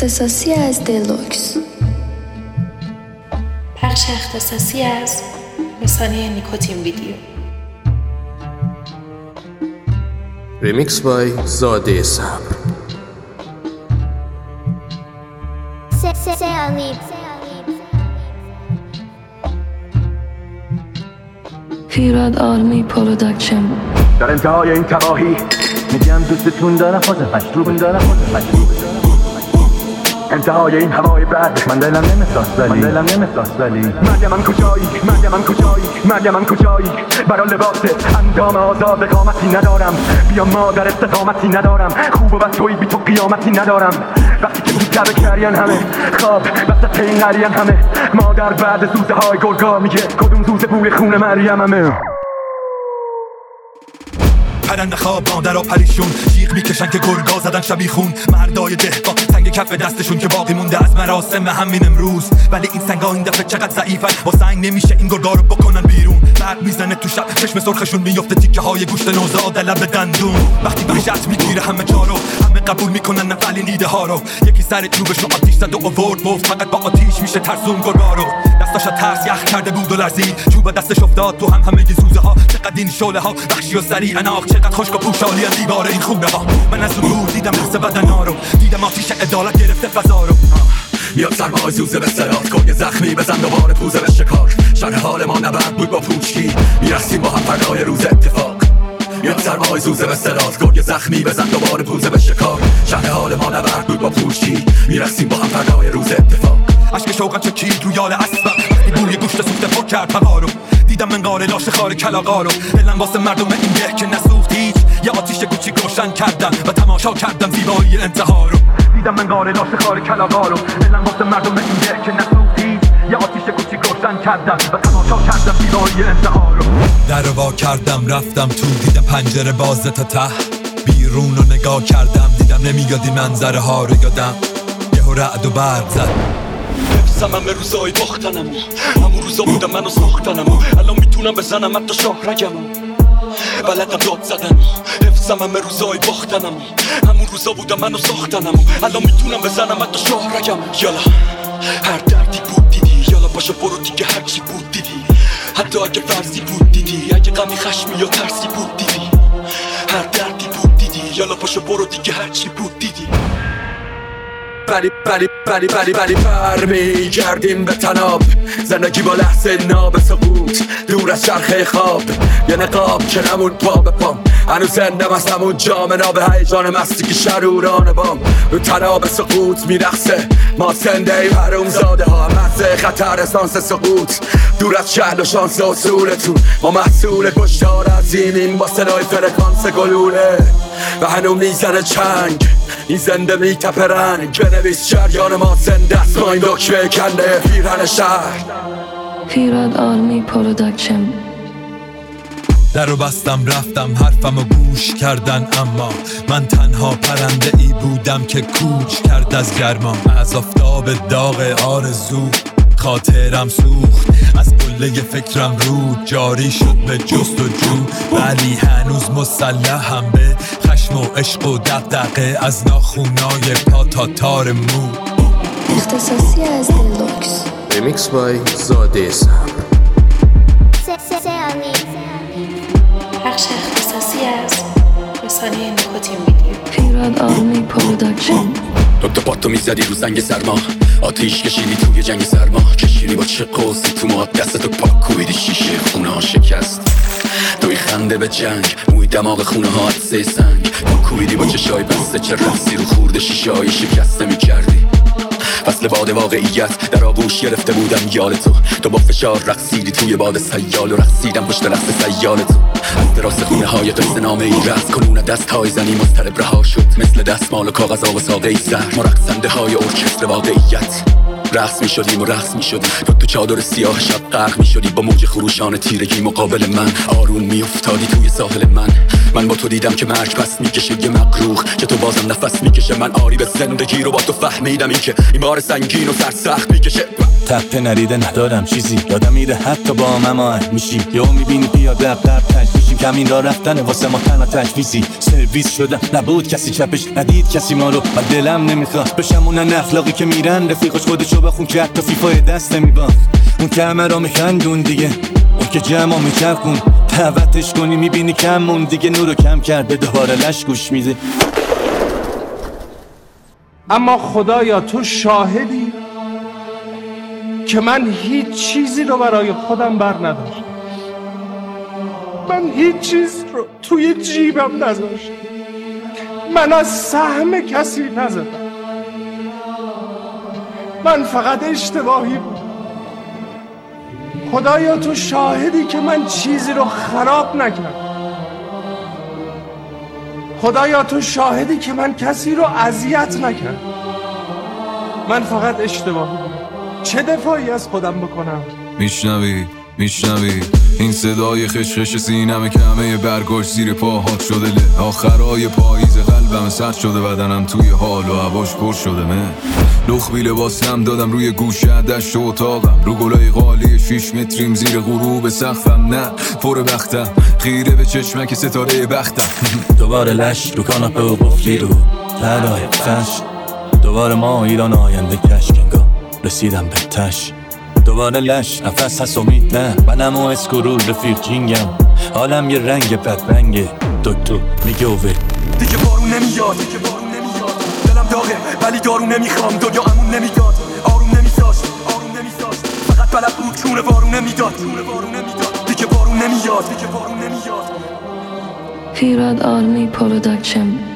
اختصاصی از دلوکس. پخش اختصاصی از رسانه نیکوتین ویدیو. ریمیکس بای زاده صبر. فیراد آرمی پروداکشن. در انتهای این تباهی میگم دوستتون دارم، خودم مشروبون دارم، خودم مشروب. انتهای این هوای بد من دلم نمیخواست ولی مریم کجایی برا لباست اندام آزاد قامتی ندارم، بیا مادر استقامتی ندارم، خوب و بد توی بی تو قیامتی ندارم. وقتی که بیتر کرین همه خواب وسط این نرین همه مادر بعد سوزه های گرگا میگه کدوم سوزه بوی خون مریم همه. پرنده خواب مادر و پریشون جیغ میکشن که گرگا زدن شبیخون، مردای دهقان سنگ کف دستشون که باقی مونده از مراسم همین امروز. ولی این سنگا این دفعه چقدر ضعیفن، با سنگ نمیشه این گرگا رو بکنن بیرون. برق میزنه تو شب چشم سرخشون میفته تیکه های گوشت نوزاد لب دندون. وقتی وحشت میگیره همه جا رو همه قبول میکنن نفلی نیده ها رو. یکی سر چوبش رو آتیش زد و آورد گفت فقط با آتیش میشه ترسون گرگا رو. دستاش ترس یخ کرده بود و لرزید، چوب دستش افتاد تو همه زوزه ها. چقدر این شعله ها وحشی و سریع اناق، چقدر خشک و پوشالی از دیوار این خونه ها. من از دور دیدم حس بدنا رو، دیدم آتیش عدالت گرفته فضا رو. میاد سرمای زوزه به سرات کن یه زخمی بزن دوباره پوزه به شکار. شرح حال ما نبرد بود با پوچکی، میرسیم با هم فردای روز اتفاق. میاد سرمای زوزه به سرات کن یه زخمی بزن دوباره پوزه به شکار. شرح حال ما نبرد بود با پوچکی، میرسیم با هم فردای روز اتفاق. اشک شوقم چکید رو یال اسبم وقتی بوی گوشت سوخته پر کرد هوا رو. دیدم منقار لاش خار کلاغا رو، دلم واسه مردم این ده که نسوخت هیچ. یه آتیش کوچیک روشن کردم و تماشا کردم زیبایی انتها رو. دیدم منقار لاش خار کلاغا رو، دلم واسه مردم این ده که نسوخت هیچ. یه آتیش کوچیک روشن کردم و تماشا کردم زیبایی انتها رو. در رو وا کردم رفتم تو، دیدم پنجره باز تا ته. بیرون رو نگاه کردم دیدم نمیاد این منظره ها رو یادم. یهو رعد و برق زد. حفظم همه روزای باختنمو، همون روزا بودم منو ساختنمو. الان میتونم بزنم حتی شاهرگمو، بلدم داد زدنمو. حفظم همه روزای باختنمو، همون روزا بودم منو ساختنمو. الان میتونم بزنم حتی شاهرگمو. یالا هر دردی بود دیدی، یالا پاشو برو دیگه هرچی بود دیدی. حتی اگه فرضی بود دیدی، اگه غمی خشمی یا ترسی بود دیدی. هر دردی بود دیدی، یالا پاشو برو دیگه هرچی بود دیدی. بری برمی گردیم به تناب، زندگی با لحظه ناب سقوط دور از چرخه خواب. یه نقاب که نمون پا به پام، هنوز زندم از همون جام ناب هیجان مستی که شروران بام. رو تناب سقوط میرخصه ما زنده ایم حروم زاده ها، مزه خطر اسانس سقوط دور از شهل و شانس اصولتون. ما محصول کشتار عظیمیم با صدای فرکانس گلوله و هنوز میزنه چنگ این زنده میتپه رنگ. بنویس جریان ما زنده است، ما این دکمه کنده پیرهن شهر. فیراد آرمی پروداکشن. در رو بستم رفتم حرفم رو گوش کردن، اما من تنها پرنده ای بودم که کوچ کرد از گرما. از آفتاب داغ آرزو خاطرم سوخت، از قله فکرم رود جاری شد به جستجو. ولی هنوز مسلحم به خشم و عشق و دغدغه، از ناخونای پا تا تار مو. اختصاصی از دلوکس. ریمیکس بای زاده صبر. پخش اختصاصی از رسانه نیکوتین ویدیو. فیراد آرمی پروداکشن. تو پاتو میزدی رو زنگ سرما، آتیش کشیدی توی جنگ سرما. کشیدی با چه قوسی تو ما دستتو پاک کوبیدی شیشه خونه ها شکست. توی خنده به جنگ موی دماغ خونه ها عدسه سنگ. پاک کوبیدی با چشای بسته چه رفسی رو خورده شیشه های شکسته میکردی. فصل باد واقعیت در آغوش گرفته بودم یال تو با فشار رقصیدی توی باد سیال و رقصیدم پشت رقص سیال تو. از دراز خونه های تو سنامه ای رقص کنون دست های زنی مضطرب رها شد، مثل دستمال و کاغذ آب ساقه زهر. ما رقصنده های ارکستر واقعیت رقص می شدیم و رقص می شدیم. تو چادر سیاه شب غرق می شدی با موج خروشان تیرگی مقابل من. آروم می افتادی توی ساحل من با تو دیدم که مرگ پس می کشه یه مقروخ، که تو بازم نفس می کشه. من آری به زندگی رو با تو فهمیدم این که این بار سنگین و سرسخت می کشه. تپه نریده ندارم چیزی یادم میره حتی با مماعت میشیم یا میبینی پیاده عقب تش میشیم. کمین را رفتن واسه ما تنها تجویزی سرویس شدم نبود کسی چپش ندید کسی ما رو و دلم نمیخواد بشم اون اخلاقی که میرن رفیقش خودشو بخون که حتی فیفای دست نمیباخت اون که همه را میخندون دیگه اون که جمع میچرخون دعوتش کنی میبینی کم اون دیگه نورو کم کرده دوباره لش گوش میده. اما خدایا تو شاهدی که من هیچ چیزی رو برای خودم بر نداشتم. من هیچ چیز رو توی جیبم نذاشتم. من از سهم کسی نزدم. من فقط اشتباهی بود. خدایا تو شاهدی که من چیزی رو خراب نکردم. خدایا تو شاهدی که من کسی رو اذیت نکردم. من فقط اشتباهی بود. چه دفاعی از خودم بکنم؟ میشنوی این صدای خشخش سینم کمه برگاش زیر پاهات شده له آخرای پاییز قلبم سرد شده بدنم توی حال و هواش پر شده لخبی لباسم دادم روی گوشه دشت و اتاقم رو گلای قالی 6 متریم زیر غروب سقفم نه پر بختم خیره به چشمک ستاره بختم دوباره لش رو کاناپه و قفلی رو ترای فش دوباره ما ایران آینده کشکنگاه رسیدم به تش دوباره لش نفس هست امید نه منم و اسکرول رفیق جینگم حالم یه رنگ بدرنگه دکتر میگه اوه دیگه بارون نمیاد دلم داغه ولی دارو نمیخوام دنیا امون نمیداد آروم نمیذاشت فقط بلد بود چونه بارون نمیداد دیگه بارون نمیاد Firad Army Production